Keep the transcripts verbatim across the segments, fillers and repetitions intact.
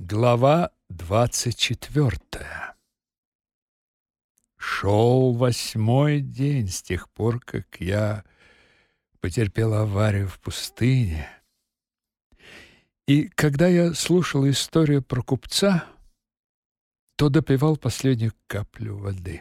Глава двадцать четвёртая. Шел восьмой день с тех пор, как я потерпел аварию в пустыне. И когда я слушал историю про купца, то допивал последнюю каплю воды.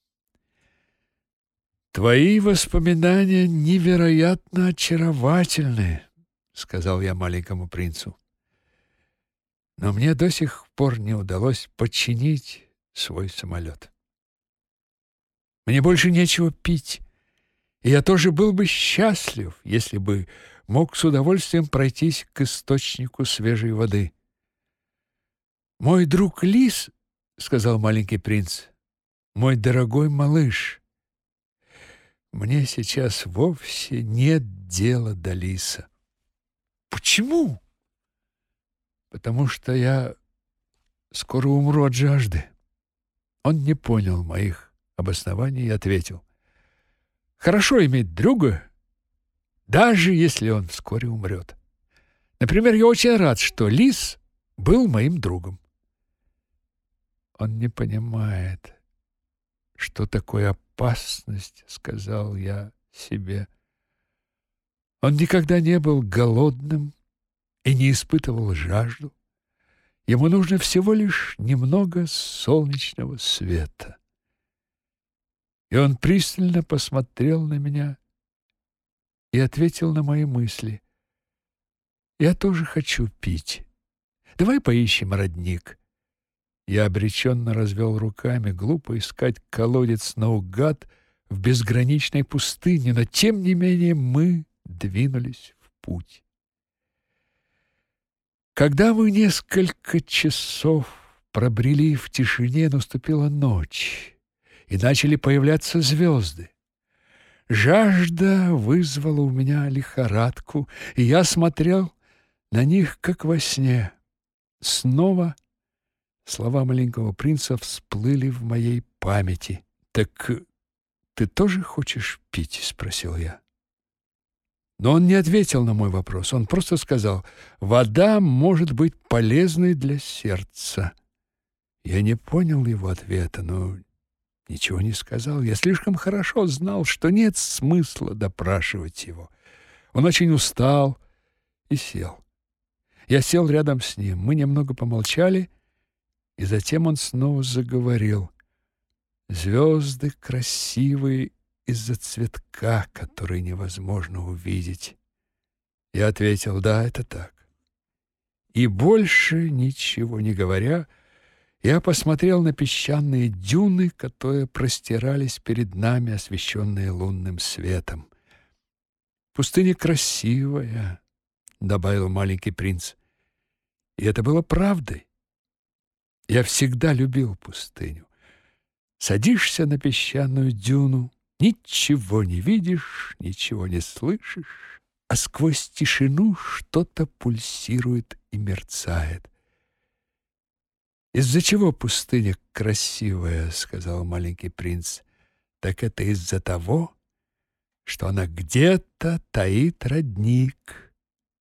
«Твои воспоминания невероятно очаровательны», — сказал я маленькому принцу. «Но мне до сих пор не удалось починить свой самолет. Мне больше нечего пить, и я тоже был бы счастлив, если бы мог с удовольствием пройтись к источнику свежей воды». «Мой друг Лис, — сказал маленький принц, — мой дорогой малыш, мне сейчас вовсе нет дела до Лиса». «Почему?» «Потому что я скоро умру от жажды». Он не понял моих обоснований и ответил: «Хорошо иметь друга, даже если он вскоре умрет. Например, я очень рад, что Лис был моим другом». «Он не понимает, что такое опасность», — сказал я себе. «Он никогда не был голодным и не испытывал жажду. Ему нужно всего лишь немного солнечного света». И он пристально посмотрел на меня и ответил на мои мысли: «Я тоже хочу пить. Давай поищем родник». Я обреченно развел руками. Глупо искать колодец наугад в безграничной пустыне, но тем не менее мы двинулись в путь. Когда мы несколько часов пробрели в тишине, наступила ночь, и начали появляться звезды. Жажда вызвала у меня лихорадку, и я смотрел на них, как во сне. Снова слова маленького принца всплыли в моей памяти. «Так ты тоже хочешь пить?» — спросил я. Но он не ответил на мой вопрос. Он просто сказал: «Вода может быть полезной для сердца». Я не понял его ответа, но ничего не сказал. Я слишком хорошо знал, что нет смысла допрашивать его. Он очень устал и сел. Я сел рядом с ним. Мы немного помолчали, и затем он снова заговорил. «Звезды красивые из-за цветка, который невозможно увидеть». Я ответил: «Да, это так». И больше ничего не говоря, я посмотрел на песчаные дюны, которые простирались перед нами, освещенные лунным светом. «Пустыня красивая», — добавил маленький принц. И это было правдой. Я всегда любил пустыню. Садишься на песчаную дюну, ничего не видишь, ничего не слышишь, а сквозь тишину что-то пульсирует и мерцает. «Из-за чего пустыня красивая, — сказал маленький принц, — так это из-за того, что она где-то таит родник».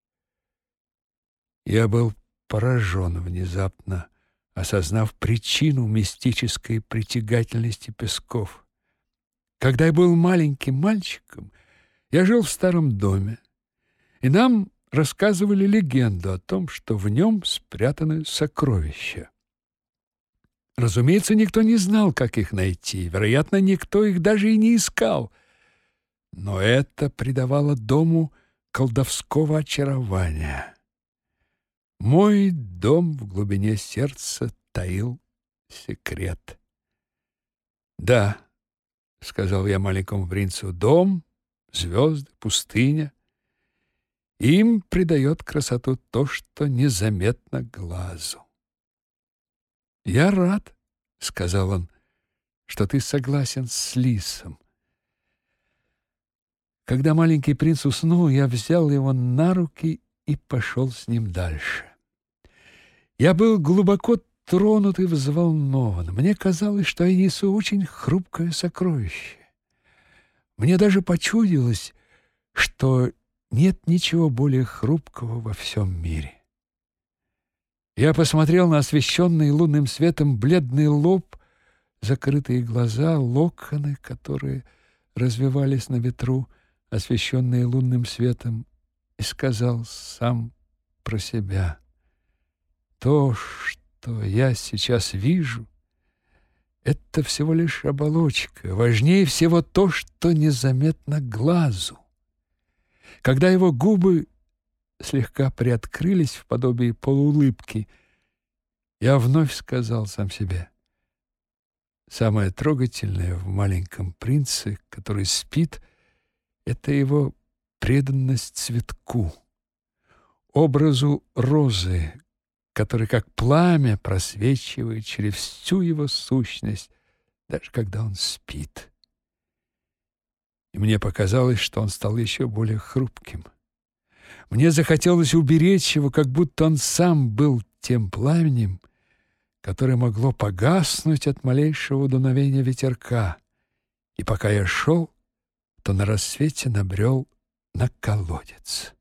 Я был поражен внезапно, осознав причину мистической притягательности песков. Когда я был маленьким мальчиком, я жил в старом доме, и нам рассказывали легенду о том, что в нем спрятаны сокровища. Разумеется, никто не знал, как их найти. Вероятно, никто их даже и не искал. Но это придавало дому колдовского очарования. Мой дом в глубине сердца таил секрет. «Да, — сказал я маленькому принцу, — дом, звезды, пустыня. Им придает красоту то, что незаметно глазу». «Я рад, — сказал он, — что ты согласен с Лисом». Когда маленький принц уснул, я взял его на руки и пошел с ним дальше. Я был глубоко тронут и взволнован. Мне казалось, что я несу очень хрупкое сокровище. Мне даже почудилось, что нет ничего более хрупкого во всем мире. Я посмотрел на освещенный лунным светом бледный лоб, закрытые глаза, локоны, которые развивались на ветру, освещенные лунным светом, и сказал сам про себя: то, что я сейчас вижу, это всего лишь оболочка. Важнее всего то, что незаметно глазу. Когда его губы слегка приоткрылись в подобии полуулыбки, я вновь сказал сам себе: самое трогательное в маленьком принце, который спит, это его преданность цветку, образу розы, который как пламя просвечивает через всю его сущность, даже когда он спит. И мне показалось, что он стал еще более хрупким. Мне захотелось уберечь его, как будто он сам был тем пламенем, которое могло погаснуть от малейшего дуновения ветерка. И пока я шел, то на рассвете набрел на колодец.